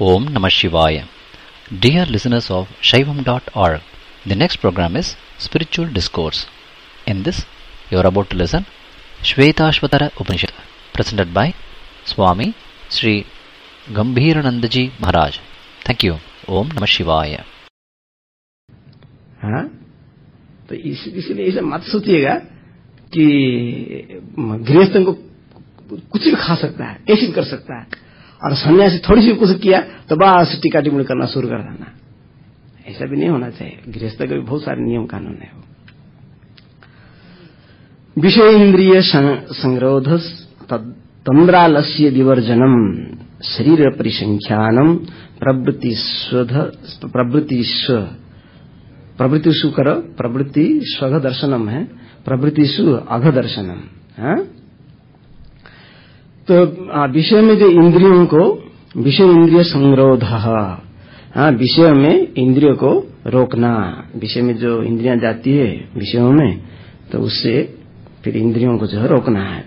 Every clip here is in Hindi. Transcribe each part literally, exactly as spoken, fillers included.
Om Namah Shivaya. Dear listeners of Shaivam dot org, the next program is Spiritual Discourse. In this, you are about to listen Shvetashvatara Upanishad, presented by Swami Sri Gambhiranandaji Maharaj. Thank you. Om Namah Shivaya. हाँ, तो इस, इसलिए ऐसा मत सोचिएगा कि गृहस्थ को कुछ भी खा सकता है, कैसे भी कर सकता है, और सन्यासी थोड़ी सी कुछ किया तो बस टीका टिप्पणी करना शुरू कर देना। ऐसा भी नहीं होना चाहिए। गृहस्थ के भी बहुत सारे नियम कानून है। विषय इंद्रिय संग्रोध तंद्रालस्य विवर्जनम शरीर परिसंख्यानम प्रवृत्ति प्रवृत्ति प्रवृत्तिषु कर प्रवृत्ति स्वघ दर्शनम है, प्रवृत्तिषु अघ दर्शनम। हाँ, तो विषय में जो इंद्रियों को, विषय इंद्रिय संग्रोध, हाँ, विषय में इंद्रियों को रोकना। विषय में जो इंद्रियां जाती है विषयों में, तो उससे फिर इंद्रियों को जो है रोकना है।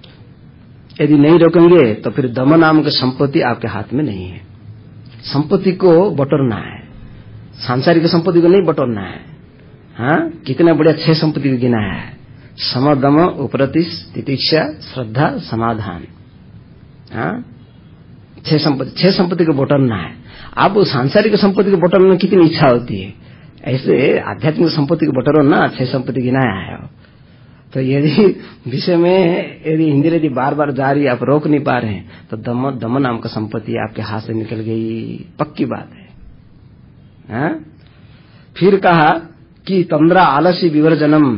यदि नहीं रोकेंगे तो फिर दम नाम की संपत्ति आपके हाथ में नहीं है। संपत्ति को बटोरना है, सांसारिक संपत्ति को नहीं बटोरना है। हाँ, कितना बढ़िया छह संपत्ति को गिना है: सम, दम, उपरतिश, तितिक्षा, श्रद्धा, समाधान। हाँ, छह संपत्ति, छह संपत्ति को बटोरना है। आप सांसारिक संपत्ति को बटोरने में कितनी इच्छा होती है, ऐसे आध्यात्मिक संपत्ति को बटोरो ना, छह संपत्ति गिनाया है। तो यदि विषय में यदि इंद्रिय यदि बार बार जा रही, आप रोक नहीं पा रहे हैं, तो दम दम नाम का संपत्ति आपके हाथ से निकल गई, पक्की बात है। हाँ? फिर कहा कि तंद्रा आलस्य विवर्जनम,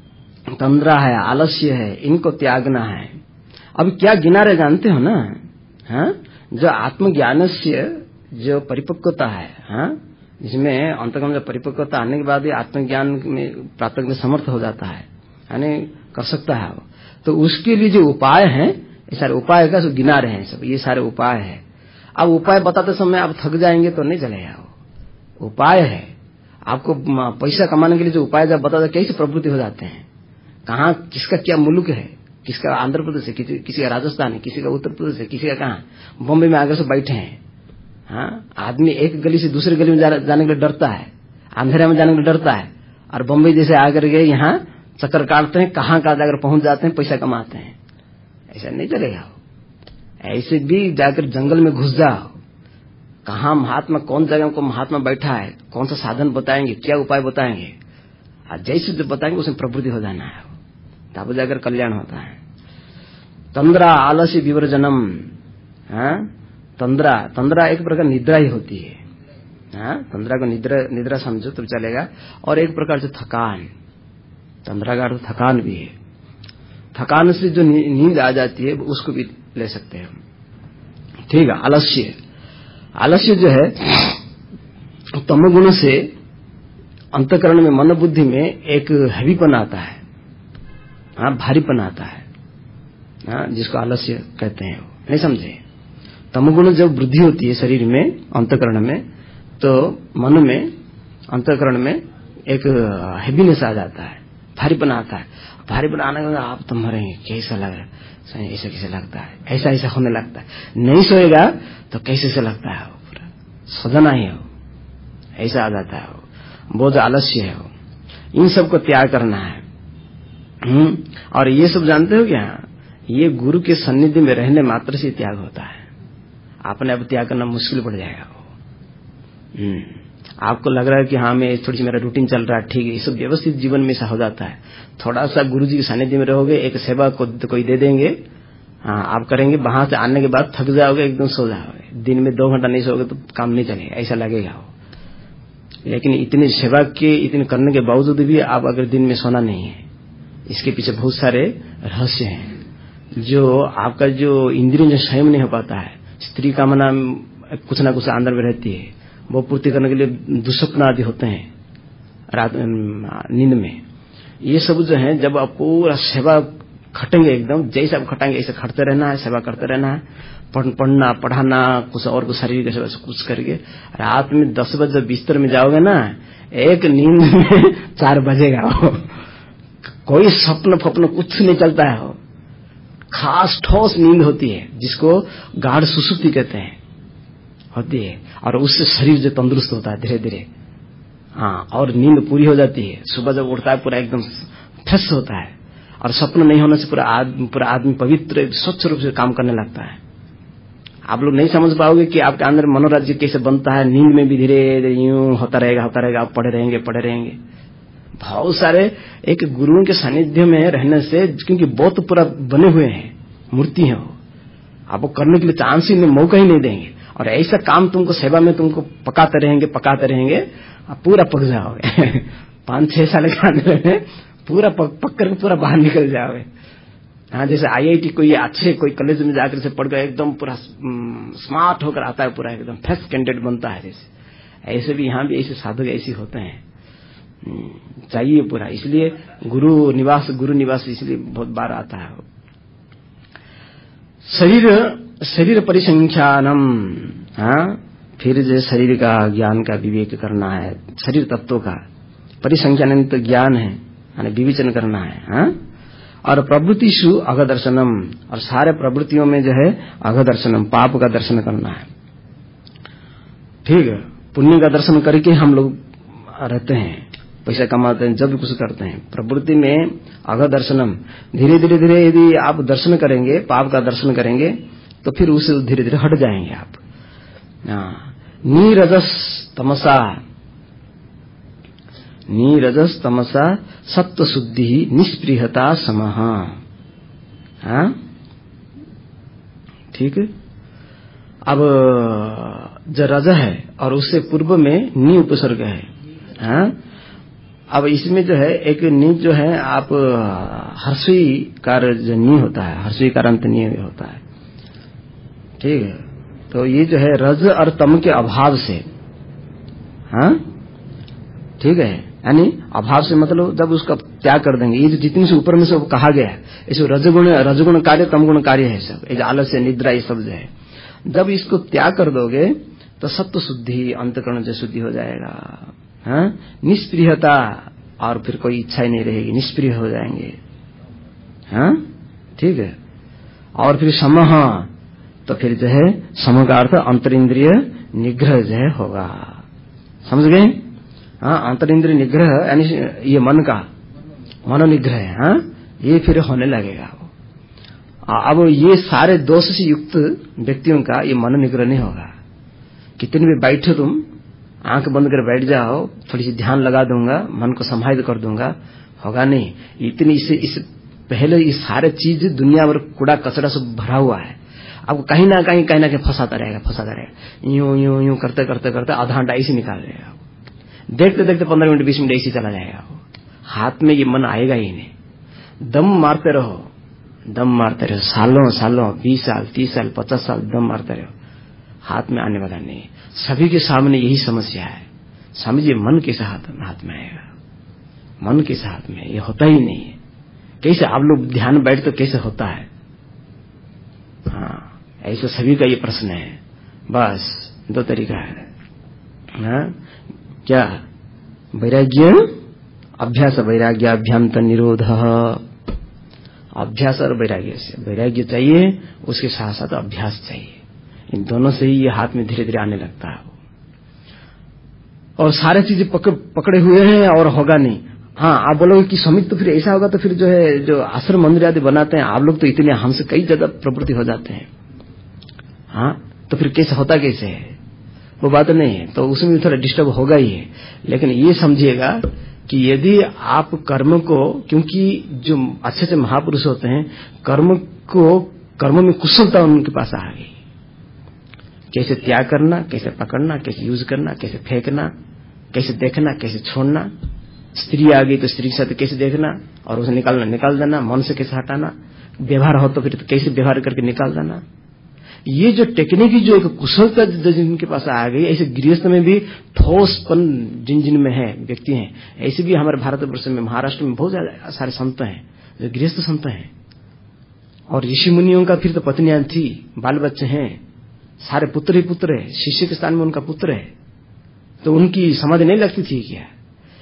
तंद्रा है, आलस्य है, इनको त्यागना है। अब क्या गिना रहे जानते हो ना? हाँ? जो आत्मज्ञान से जो परिपक्वता है, हाँ, जिसमें अंतर्गम जो परिपक्वता आने के बाद ही आत्मज्ञान में प्राप्त करने में समर्थ हो जाता है, यानी कर सकता है वो, तो उसके लिए जो उपाय हैं, ये सारे उपाय का गिना रहे हैं सब, ये सारे उपाय है। अब उपाय बताते समय आप थक जाएंगे तो नहीं चलेगा। वो उपाय है, आपको पैसा कमाने के लिए जो उपाय जब बताते कैसे प्रवृत्ति हो जाते हैं, कहाँ किसका क्या मुल्क है, किसका आंध्र प्रदेश है, किसी, किसी का राजस्थान है, किसी का उत्तर प्रदेश है, किसी का कहाँ बॉम्बे में आकर से बैठे हैं। हाँ, आदमी एक गली से दूसरी गली में जा, जाने के लिए डरता है, अंधेरे में जाने के लिए डरता है, और बॉम्बे जैसे आकर के यहाँ चक्कर काटते हैं, कहाँ कहाँ जाकर पहुंच जाते हैं, पैसा कमाते हैं। ऐसा नहीं चलेगा। ऐसे भी जाकर जंगल में घुस जाओ, कहाँ महात्मा, कौन जगह को महात्मा बैठा है, कौन सा साधन बताएंगे, क्या उपाय बताएंगे, और जैसे जो बताएंगे उसमें प्रवृत्ति हो जाना है, तब जाकर कल्याण होता है। तंद्रा आलस्य विवर्जनम। हाँ, तंद्रा, तंद्रा एक प्रकार निद्रा ही होती है। हाँ, तंद्रा को निद्रा निद्रा समझो तो चलेगा। और एक प्रकार से थकान, तंद्रा का अर्थ थकान भी है। थकान से जो नींद आ जाती है उसको भी ले सकते हैं। ठीक है। आलस्य, आलस्य जो है तमोगुण से अंतःकरण में, मन बुद्धि में एक हैवीपन आता है। हाँ, भारीपन आता है। हाँ, जिसको आलस्य कहते हैं। नहीं समझे? तमोगुण जब वृद्धि होती है शरीर में, अंतःकरण में, तो मन में, अंतःकरण में एक हैवीनेस आ जाता है, भारीपन आता है। भारीपन आने के बाद आप तो मरेंगे, कैसा लग रहा है, ऐसा कैसे लगता है, ऐसा ऐसा होने लगता है। नहीं सोएगा तो कैसे से लगता है, पूरा सदना ही हो, ऐसा आ जाता है। वो जो आलस्य है, वो इन सब को त्याग करना है। हम्म, और ये सब जानते हो क्या, ये गुरु के सन्निधि में रहने मात्र से त्याग होता है। आपने अब त्याग करना मुश्किल पड़ जाएगा। हम्म, आपको लग रहा है कि हाँ मैं थोड़ी सी मेरा रूटीन चल रहा है, ठीक है, ये सब व्यवस्थित जीवन में ऐसा हो जाता है। थोड़ा सा गुरु जी के सानिध्य में रहोगे, एक सेवा को तो कोई दे देंगे, हाँ आप करेंगे, वहां से आने के बाद थक जाओगे, एकदम सो जाओगे, दिन में दो घंटा नहीं सोओगे तो काम नहीं चलेगा, ऐसा लगेगा वो। लेकिन इतनी सेवा के, इतने करने के बावजूद भी आप अगर दिन में सोना नहीं है, इसके पीछे बहुत सारे रहस्य हैं। जो आपका जो इंद्रिय जो संयम नहीं हो पाता है, स्त्री कामना कुछ ना कुछ अंदर में रहती है, वो पूर्ति करने के लिए दुस्वप्न आदि होते हैं रात नींद में। ये सब जो है, जब आप पूरा सेवा खटेंगे, एकदम जैसे आप खटाएंगे ऐसे खटते रहना है, सेवा करते रहना है, पढ़ना पढ़ाना, कुछ और कुछ शारीरिक सेवा कुछ करके रात में दस बजे बिस्तर में जाओगे ना, एक नींद में चार बजेगा हो। कोई स्वप्न फप्न कुछ नहीं चलता है, हो खास ठोस नींद होती है, जिसको गाढ़ सुसुप्ति कहते हैं। होती है, और उससे शरीर जो तंदुरुस्त होता है धीरे धीरे। हाँ, और नींद पूरी हो जाती है, सुबह जब उठता है पूरा एकदम फ्रेश होता है, और स्वप्न नहीं होने से पूरा आदमी पूरा आदमी पवित्र स्वच्छ रूप से काम करने लगता है। आप लोग नहीं समझ पाओगे कि आपके अंदर मनोराज्य कैसे बनता है। नींद में भी धीरे यूं होता रहेगा होता रहेगा आप पढ़े रहेंगे पढ़े रहेंगे। बहुत सारे एक गुरुओं के सानिध्य में रहने से, क्योंकि बहुत पूरा बने हुए हैं, मूर्ति है वो, आपको करने के लिए चांस ही नहीं, मौका ही नहीं देंगे। और ऐसा काम तुमको सेवा में तुमको पकाते रहेंगे पकाते रहेंगे, आप पूरा पक जाओगे पांच छह साल के अंदर में पूरा पक, पक करके पूरा बाहर निकल जाओगे। हाँ, जैसे आईआईटी कोई अच्छे कोई कॉलेज में जाकर से पढ़ कर एकदम पूरा स्मार्ट होकर आता है, पूरा एकदम फर्स्ट कैंडिडेट बनता है, जैसे ऐसे भी यहाँ भी ऐसे साधक ऐसे होते हैं, चाहिए पूरा। इसलिए गुरु निवास गुरु निवास इसलिए बहुत बार आता है। शरीर शरीर परिसंख्यानम, हाँ, फिर जो शरीर का ज्ञान का विवेक करना है, शरीर तत्वों का परिसंख्यान तो ज्ञान है, यानी विवेचन करना है। हाँ, और प्रवृत्तिषु अघदर्शनम, और सारे प्रवृत्तियों में जो है अघदर्शनम, पाप का दर्शन करना है। ठीक है, पुण्य का दर्शन करके हम लोग रहते हैं, पैसा कमाते हैं, जब कुछ करते हैं। प्रवृत्ति में अघदर्शनम, धीरे धीरे धीरे यदि आप दर्शन करेंगे, पाप का दर्शन करेंगे, तो फिर उससे धीरे धीरे हट जाएंगे आप। नीरजस तमसा, नीरजस तमसा सत्व शुद्धि निष्प्रियता समः। हाँ, ठीक है। अब जो रज है और उससे पूर्व में नी उपसर्ग है। हाँ, अब इसमें जो है एक नी जो है, आप हर्षी कार जो नी होता है, हर्षी कार अंत नी होता है। ठीक है, तो ये जो है रज और तम के अभाव से, हाँ, ठीक है, यानी अभाव से मतलब जब उसका त्याग कर देंगे, ये जो जितने से ऊपर में सब कहा गया है, इसे रजगुण रजगुण कार्य तमगुण कार्य है सब, ये आलस्य निद्रा ये सब जो है, जब इसको त्याग कर दोगे तो सत्व शुद्धि, अंतकरण से शुद्धि हो जाएगा। हाँ, निष्प्रियता, और फिर कोई इच्छा ही नहीं रहेगी, निष्प्रिय हो जाएंगे। हाँ, ठीक है, और फिर समः, तो फिर जो है सम का अर्थ अंतरिंद्रिय निग्रह जो है होगा, समझ गए। हाँ, अंतरिंद्रिय निग्रह यानी ये मन का मनोनिग्रह है। हाँ, ये फिर होने लगेगा। अब ये सारे दोष से युक्त व्यक्तियों का ये मन निग्रह नहीं होगा। कितने भी बैठो तुम, आंख बंद कर बैठ जाओ, थोड़ी सी ध्यान लगा दूंगा, मन को संभालित कर दूंगा, होगा नहीं। इतनी इसे इस पहले ये सारे चीज दुनिया भर कूड़ा कचरा सब भरा हुआ है, आपको कहीं ना कहीं कहीं ना कहीं फंसाता रहेगा फंसाता रहेगा यूं यूं यूं करते करते करते आधा घंटा ऐसे निकाल देगा, देखते देखते पंद्रह मिनट बीस मिनट ऐसे चला जाएगा। हाथ में ये मन आएगा ही नहीं। दम मारते रहो दम मारते रहो, सालों सालों बीस साल तीस साल पचास साल दम मारते रहो, हाथ में आने वाला नहीं। सभी के सामने यही समस्या है। समझिए मन कैसे हाथ हाथ में आएगा, मन कैसे हाथ में, ये होता ही नहीं है। कैसे आप लोग ध्यान बैठ तो कैसे होता है? हाँ, ऐसे सभी का ये प्रश्न है। बस दो तरीका है। हाँ, क्या? वैराग्य अभ्यास, वैराग्याभ्याम निरोध। अभ्यास और वैराग्य से, वैराग्य चाहिए उसके साथ साथ अभ्यास चाहिए। इन दोनों से ही ये हाथ में धीरे धीरे आने लगता है। और सारे चीजें पकड़, पकड़े हुए हैं और होगा नहीं। हाँ, आप बोलोगे कि समित तो फिर ऐसा होगा तो फिर जो है जो आश्रम मंदिर आदि बनाते हैं आप लोग तो इतने हमसे कई ज्यादा प्रवृत्ति हो जाते हैं। हाँ, तो फिर कैसे होता कैसे है वो बात नहीं है, तो उसमें भी थोड़ा डिस्टर्ब होगा ही है। लेकिन ये समझिएगा कि यदि आप कर्म को, क्योंकि जो अच्छे अच्छे महापुरुष होते हैं कर्म को, कर्म में कुशलता उनके पास आ गई। कैसे त्याग करना, कैसे पकड़ना, कैसे यूज करना, कैसे फेंकना, कैसे देखना, कैसे छोड़ना। स्त्री आ गई तो स्त्री के साथ कैसे देखना और उसे निकालना, निकाल देना, मन से कैसे हटाना। व्यवहार हो तो फिर तो कैसे व्यवहार करके निकाल देना। ये जो टेक्निक जो एक कुशलता जिनके पास आ गई, ऐसे गृहस्थ में भी ठोसपन जिन जिन में है व्यक्ति हैं, ऐसे भी हमारे भारतवर्ष में महाराष्ट्र में बहुत ज्यादा सारे संत हैं जो गृहस्थ संत हैं। और ऋषि मुनियों का फिर तो पत्नियां थी, बाल बच्चे हैं, सारे पुत्र ही पुत्र है, शिष्य के स्थान में उनका पुत्र है, तो उनकी समाधि नहीं लगती थी क्या?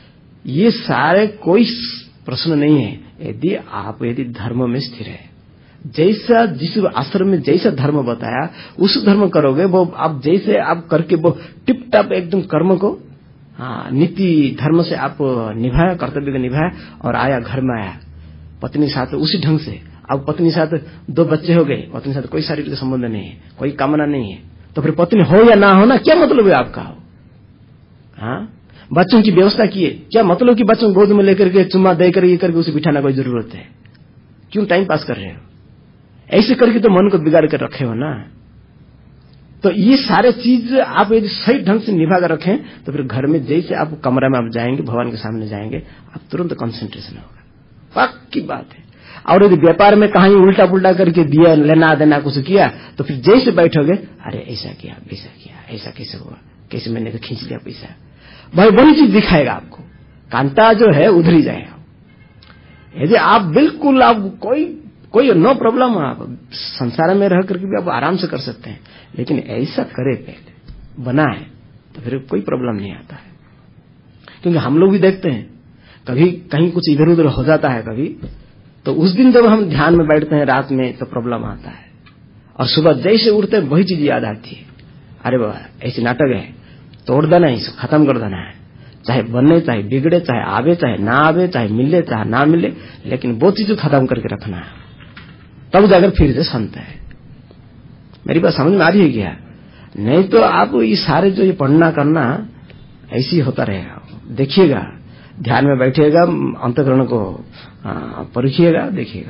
ये सारे कोई प्रश्न नहीं है। यदि आप यदि धर्म में स्थिर है, जैसा जिस आश्रम में जैसा धर्म बताया उस धर्म करोगे, वो आप जैसे आप करके वो टिप टॉप एकदम कर्म को, हाँ, नीति धर्म से आप निभाया, कर्तव्य को निभाया और आया, घर में आया, पत्नी साथ उसी ढंग से। अब पत्नी साथ दो बच्चे हो गए, पत्नी साथ कोई शारीरिक संबंध नहीं है, कोई कामना नहीं है, तो फिर पत्नी हो या ना हो ना, क्या मतलब है आपका? हाँ, बच्चों की व्यवस्था किए, क्या मतलब कि बच्चों को गोद में लेकर के चुम्मा दे कर ये करके उसे बिठाना कोई जरूरत है? क्यों टाइम पास कर रहे हो? ऐसे करके तो मन को बिगाड़ कर रखे हो ना। तो ये सारे चीज आप यदि सही ढंग से निभा कर रखें तो फिर घर में जैसे आप कमरा में आप जाएंगे, भगवान के सामने जाएंगे, आप तुरंत कंसंट्रेशन होगा, पक्की बात है। और यदि व्यापार में कहीं उल्टा पुल्टा करके दिया, लेना देना कुछ किया, तो फिर जैसे बैठोगे, अरे ऐसा किया, वैसा किया, ऐसा कैसे हुआ, कैसे मैंने तो खींच लिया पैसा, भाई वही चीज दिखाएगा आपको, कांटा जो है उधर ही जाएगा। यदि आप बिल्कुल आप कोई कोई नो प्रॉब्लम, आप संसार में रह करके भी आप आराम से कर सकते हैं, लेकिन ऐसा करे पहले बनाए तो फिर कोई प्रॉब्लम नहीं आता है। क्योंकि हम लोग भी देखते हैं कभी कहीं कुछ इधर उधर हो जाता है कभी, तो उस दिन जब हम ध्यान में बैठते हैं रात में तो प्रॉब्लम आता है, और सुबह जैसे उठते हैं वही चीज याद आती है, अरे बाबा ऐसी नाटक है, तोड़ देना है, इसे खत्म कर देना है, चाहे बने चाहे बिगड़े, चाहे आवे चाहे ना आवे, चाहे मिले चाहे ना मिले, लेकिन वो चीज खत्म करके रखना है, तब जाकर फिर से शांत है। मेरी बात समझ में आ रही है क्या? नहीं तो आप ये सारे जो ये पढ़ना करना ऐसे ही होता रहेगा। देखिएगा, ध्यान में बैठिएगा, अंतःकरण को परखिएगा, देखिएगा।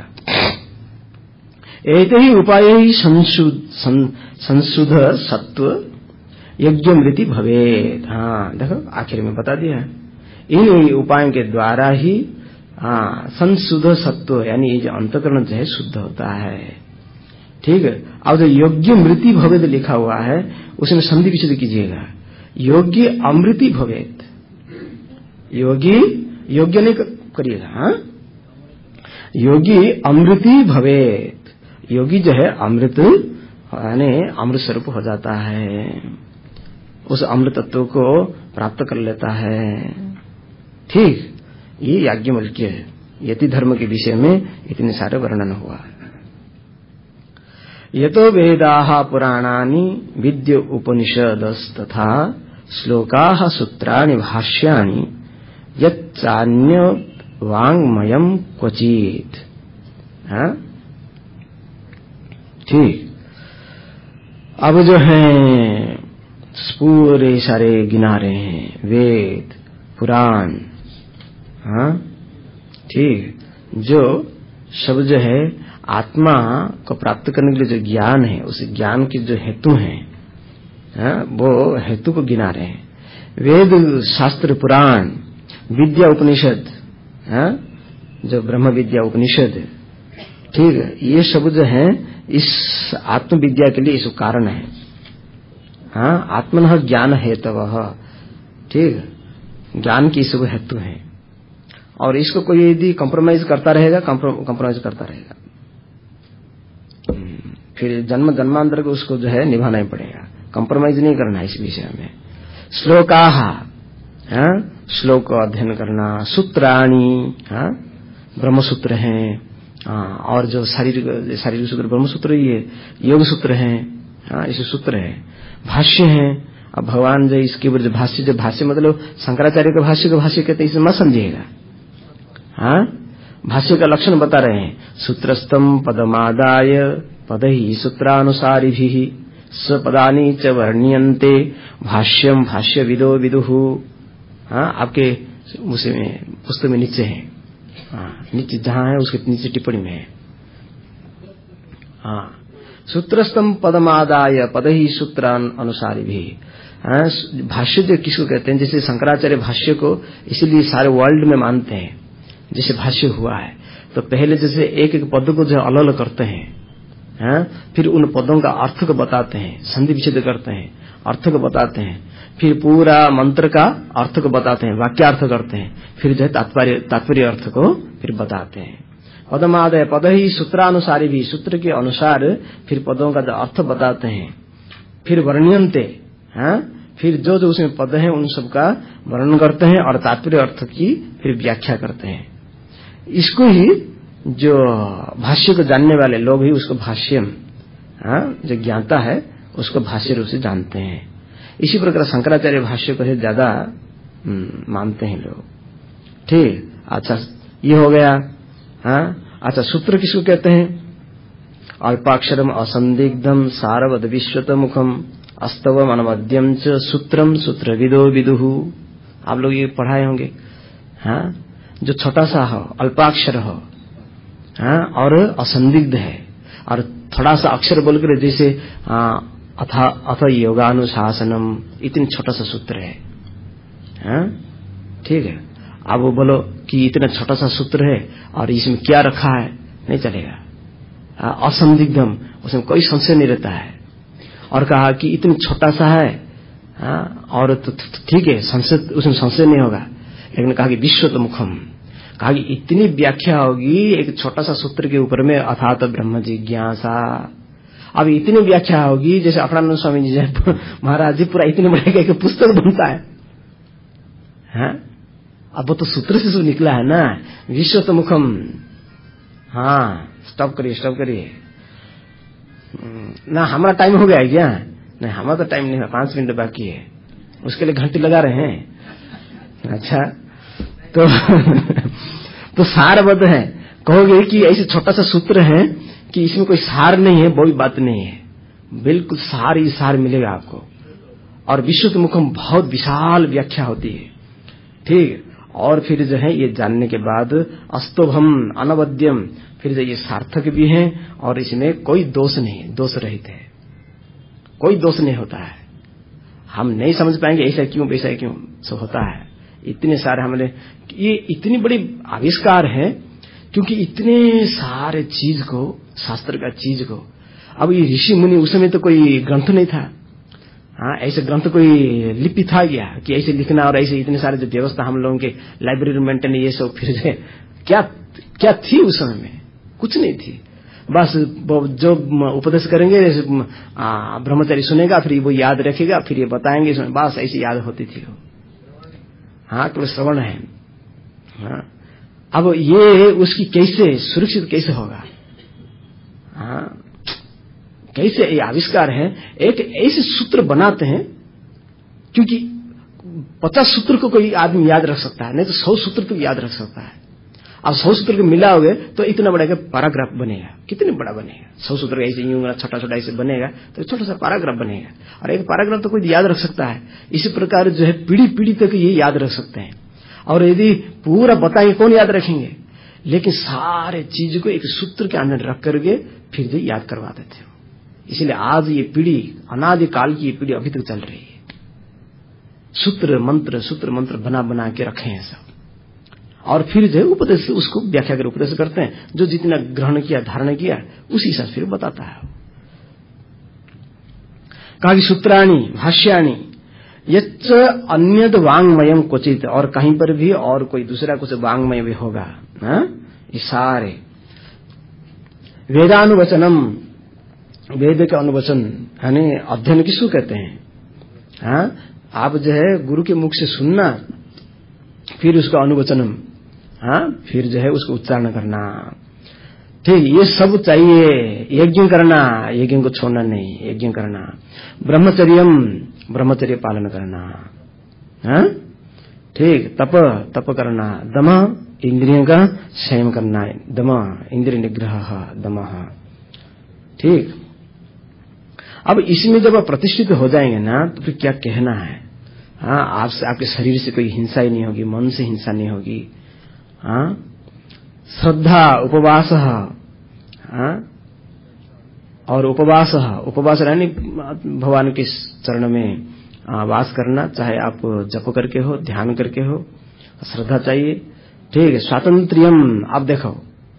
एक ही उपाय ही संशुद्ध सत्व यज्ञ मृति भवेत। हाँ देखो आखिर में बता दिया, इन उपायों के द्वारा ही हाँ संशुद्ध सत्व यानी ये जो अंतःकरण जो है शुद्ध होता है। ठीक है। अब जो योग्य मृति भवेत लिखा हुआ है उसमें संधि विच्छेद कीजिएगा, योग्य अमृति भवेत, योगी योग्य नहीं करिएगा, हाँ योगी अमृति भवेत, योगी जो है अमृत यानी अमृत स्वरूप हो जाता है, उस अमृत तत्व को प्राप्त कर लेता है। ठीक, ये याज्ञवल्क्य है, यति धर्म के विषय में इतने सारे वर्णन हुआ। यतो वेदाः पुराणानि विद्य उपनिषदस्तथा श्लोकाः सूत्राणि भाष्याणि यच्चान्य वाङ्मयम् क्वचित्। हाँ ठीक, अब जो है पूरे सारे गिना रहे हैं, वेद पुराण, हाँ ठीक, जो सब जो है आत्मा को प्राप्त करने के लिए जो ज्ञान है उस ज्ञान के जो हेतु हैं, हाँ वो हेतु को गिना रहे हैं। वेद शास्त्र पुराण विद्या उपनिषद, हाँ जो ब्रह्म विद्या उपनिषद, ठीक है, ये सब जो है इस आत्म विद्या के लिए इस कारण है। हाँ आत्मनः ज्ञान हेतवः, ठीक, ज्ञान की सब हेतु है, और इसको कोई यदि कॉम्प्रोमाइज करता रहेगा, कॉम्प्रोमाइज करता रहेगा, फिर जन्म जन्मांतर को उसको जो है निभाना ही पड़ेगा, कॉम्प्रोमाइज नहीं करना इस विषय में। श्लोकाः, हाँ श्लोक का अध्ययन करना, सूत्राणि, हाँ ब्रह्म सूत्र हैं, हाँ और जो शारीरिक शारीरिक सूत्र ब्रह्म सूत्र ही है, योग सूत्र हैं, हाँ इसे सूत्र है, भाष्य हैं। अब भगवान जो इसके ऊपर जो भाष्य, जो भाष्य मतलब शंकराचार्य का भाष्य का भाष्य कहते हैं, इसे मत समझिएगा। हाँ भाष्य का लक्षण बता रहे हैं, सूत्रस्थम पदमादाय पदहि सूत्रानुसारिभिः स्वपदानि च वर्ण्यन्ते भाष्यम भाष्य विदो विदुः। हाँ आपके उसमें पुस्तक में नीचे है, हाँ नीचे जहां है उसके नीचे टिप्पणी में है। हाँ सूत्रस्थम पदमादाय पदहि सूत्रान अनुसारिभिः। हाँ भाष्य जो किसको कहते हैं, जैसे शंकराचार्य भाष्य को इसीलिए सारे वर्ल्ड में मानते हैं, जैसे भाष्य हुआ है तो पहले जैसे एक एक पद को जो अलग अलग करते हैं, हाँ फिर उन पदों का अर्थ को बताते हैं, संधि विच्छेद करते हैं, अर्थ को बताते हैं, फिर पूरा मंत्र का अर्थ को बताते हैं, वाक्यार्थ करते हैं, फिर जो है तात्पर्य तात्पर्य अर्थ को फिर बताते हैं। पदमादय पद ही सूत्रानुसारी भी, सूत्र के अनुसार फिर पदों का जो अर्थ बताते हैं, फिर वर्ण्यन्ते, हाँ फिर जो जो उसमें पद हैं उन सब का वर्णन करते हैं और तात्पर्य अर्थ की फिर व्याख्या करते हैं। इसको ही जो भाष्य को जानने वाले लोग ही उसको भाष्यम, हाँ, जो ज्ञाता है उसको भाष्य रूप से जानते हैं। इसी प्रकार शंकराचार्य भाष्य को ही ज्यादा मानते हैं लोग। ठीक, अच्छा ये हो गया। हाँ, अच्छा सूत्र किसको कहते हैं? अल्पाक्षरम असंदिग्धम सारवद विश्वत मुखम अस्तवम अनवद्यम च सूत्रम सूत्रविदो विदुहु। आप लोग ये पढ़ाए होंगे। हाँ, जो छोटा सा हो, अल्पाक्षर हो, हाँ, और असंदिग्ध है, और थोड़ा सा अक्षर बोलकर जैसे अथ अथ योगानुशासनम, इतनी छोटा सा सूत्र है। हाँ, ठीक है। अब वो बोलो कि इतना छोटा सा सूत्र है और इसमें क्या रखा है, नहीं चलेगा। असंदिग्धम, उसमें कोई संशय नहीं रहता है। और कहा कि इतनी छोटा सा है, हाँ, और तो ठीक है, संशय उसमें संशय नहीं होगा। लेकिन कहा कि विश्वत मुखम, कहा कि इतनी व्याख्या होगी एक छोटा सा सूत्र के ऊपर में, अथात ब्रह्म जिज्ञासा। अब इतनी व्याख्या होगी जैसे अपरानंद स्वामी जी महाराज जी पूरा इतने बड़े एक पुस्तक बनता है। हाँ, अब वो तो सूत्र से निकला है ना, विश्वत मुखम। हाँ, स्टॉप करिए स्टॉप करिए ना, हमारा टाइम हो गया है क्या? नहीं, हमारा तो टाइम नहीं है, पांच मिनट बाकी है, उसके लिए घंटे लगा रहे हैं। अच्छा, तो तो सारबद्ध है। कहोगे कि ऐसे छोटा सा सूत्र है कि इसमें कोई सार नहीं है, वो भी बात नहीं है, बिल्कुल सार ही सार मिलेगा आपको। और विश्व मुखम बहुत विशाल व्याख्या होती है। ठीक, और फिर जो है ये जानने के बाद अस्तोभम अनवद्यम, फिर जो ये सार्थक भी है और इसमें कोई दोष नहीं है, दोष रहित है, कोई दोष नहीं होता है। हम नहीं समझ पाएंगे ऐसा क्यों वैसा क्यों, सब होता है। इतने सारे हमने, ये इतनी बड़ी आविष्कार है क्योंकि इतने सारे चीज को, शास्त्र का चीज को, अब ये ऋषि मुनि, उस समय तो कोई ग्रंथ नहीं था। हाँ, ऐसे ग्रंथ कोई लिपि था क्या कि ऐसे लिखना, और ऐसे इतने सारे जो व्यवस्था हम लोगों के लाइब्रेरी मेंटेन, ये सब फिर क्या क्या थी उस समय में? कुछ नहीं थी। बस जो उपदेश करेंगे ब्रह्मचारी सुनेगा, फिर वो याद रखेगा, फिर ये बताएंगे, बस ऐसी याद होती थी वो। हाँ, केवल श्रवण है। हाँ, अब ये उसकी कैसे सुरक्षित कैसे होगा? हाँ, कैसे ये आविष्कार है, एक ऐसे सूत्र बनाते हैं, क्योंकि पचास सूत्र को कोई आदमी याद रख सकता है, नहीं तो सौ सूत्र को याद रख सकता है। अब सौ सूत्र को मिलाओगे तो इतना बड़ा पैराग्राफ बनेगा, कितने बड़ा बनेगा। सौ सूत्र ऐसे यूं छोटा छोटा ऐसे बनेगा तो छोटा सा पैराग्राफ बनेगा, और एक पैराग्राफ तो कोई याद रख सकता है। इसी प्रकार जो है पीढ़ी पीढ़ी तक ये याद रख सकते हैं। और यदि पूरा बताएंगे कौन याद रखेंगे, लेकिन सारे चीज को एक सूत्र के अंदर रख करके फिर जो याद करवा देते हो। इसलिए आज ये पीढ़ी, अनादि काल की ये पीढ़ी अभी तक चल रही है। सूत्र मंत्र सूत्र मंत्र बना बना के रखे हैं सब, और फिर जो है उपदेश उसको व्याख्या कर उपदेश करते हैं। जो जितना ग्रहण किया, धारण किया, उसी हिसाब से फिर बताता है। कहा कि सूत्राणी भाष्याणी यच्च अन्यद वांग्मयम क्वचित, और कहीं पर भी और कोई दूसरा कुछ वांग्मय भी होगा। ये सारे वेदानुवचनम, वेद का अनुवचन यानी अध्ययन किसको कहते हैं? हाँ, आप जो है गुरु के मुख से सुनना, फिर उसका अनुवचनम, हाँ, फिर जो है उसको उच्चारण करना। ठीक, ये सब चाहिए। यज्ञ करना, यज्ञ को छोड़ना नहीं, यज्ञ करना। ब्रह्मचर्यम, ब्रह्मचर्य पालन करना। हाँ, ठीक, तप, तप करना। दम, इंद्रियों का संयम करना, दम, इंद्रिय निग्रह, दम। ठीक, अब इसमें जब आप प्रतिष्ठित हो जाएंगे ना, तो फिर क्या कहना है? हाँ, आपसे, आपके शरीर से कोई हिंसा ही नहीं होगी, मन से हिंसा नहीं होगी। हाँ, श्रद्धा, उपवास, हाँ, और उपवास, उपवास यानी भगवान के चरण में वास करना, चाहे आप जप करके हो, ध्यान करके हो, श्रद्धा चाहिए। ठीक है, स्वातंत्र्यम, आप देखो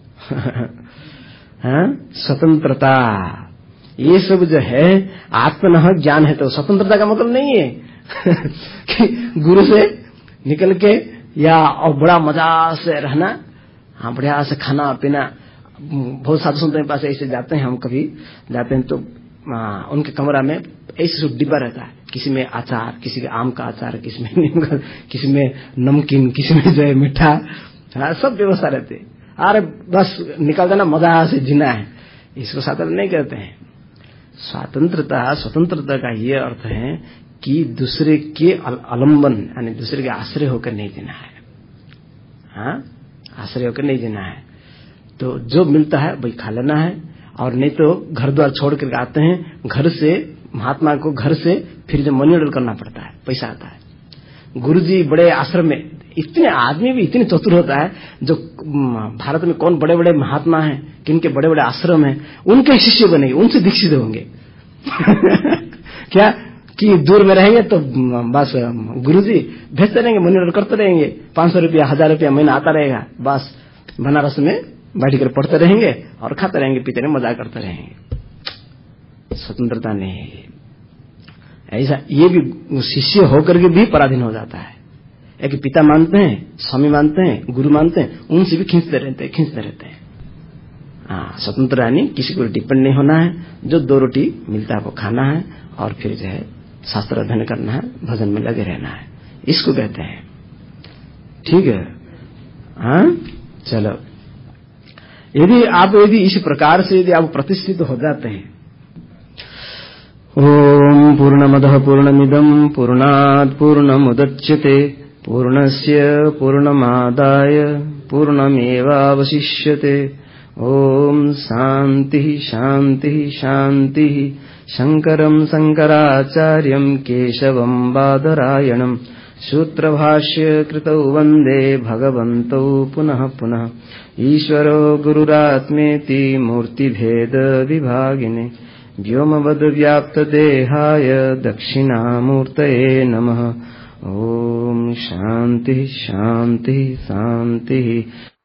हाँ, स्वतंत्रता, ये सब जो है आत्मनः ज्ञान है। तो स्वतंत्रता का मतलब नहीं है कि गुरु से निकल के या और बड़ा मजा से रहना, हाँ, बढ़िया से खाना पीना। बहुत साधु संतों के पास ऐसे जाते हैं, हम कभी जाते हैं तो आ, उनके कमरा में ऐसे सब डिब्बा रहता है, किसी में अचार, किसी के आम का अचार, किसी में नीम का, किसी में नमकीन, किसी में जो है मीठा, हाँ, सब व्यवस्था रहती है। अरे बस निकल जाना, मजा से जीना है, इसको स्वातंत्र नहीं कहते हैं। स्वतंत्रता स्वतंत्रता का ये अर्थ है कि दूसरे के आलंबन यानी दूसरे के आश्रय होकर नहीं जीना है। हाँ, आश्रय होकर नहीं जीना है। तो जो मिलता है वही खा लेना है, और नहीं तो घर द्वार छोड़ कर आते हैं, घर से महात्मा को घर से फिर जो मनी ऑर्डर करना पड़ता है, पैसा आता है। गुरुजी बड़े आश्रम में, इतने आदमी भी इतने चतुर होता है, जो भारत में कौन बड़े बड़े महात्मा हैं, किनके बड़े बड़े आश्रम हैं, उनके शिष्य बनेंगे, उनसे दीक्षित होंगे। क्या कि दूर में रहेंगे तो बस गुरुजी भेजते रहेंगे, मनी ऑर्डर करते रहेंगे, पांच सौ रुपया हजार रुपया महीना आता रहेगा, बस बनारस में बैठ कर पढ़ते रहेंगे और खाते रहेंगे, पीते रहेंगे, मजा करते रहेंगे। स्वतंत्रता नहीं है ऐसा। ये भी शिष्य होकर के भी पराधीन हो जाता है। एक पिता मानते हैं, स्वामी मानते हैं, गुरु मानते हैं, उनसे भी खींचते रहते हैं खींचते रहते हैं हाँ, स्वतंत्र यानी किसी को डिपेंड नहीं होना है, जो दो रोटी मिलता है वो खाना है, और फिर जो है शास्त्र अध्ययन करना है, भजन में लगे रहना है, इसको कहते हैं। ठीक है, हाँ चलो। यदि आप यदि इस प्रकार से यदि आप प्रतिष्ठित हो जाते हैं, ओम पूर्णमदः पूर्णमिदं पूर्णात् पूर्णमुदच्यते पूर्णस्य पूर्णमादाय पूर्णमेवावशिष्यते। ओम शांति शांति शांति। शंकरं शंकराचार्यं केशवं बादरायणं सूत्रभाष्य कृतौ वन्दे भगवन्तौ पुनः पुनः। ईश्वरो गुरुरात्मेति मूर्तिभेद विभागिने व्योमवद्व्याप्तदेहाय दक्षिणामूर्तये नमः। ओम शांति शांति शांति।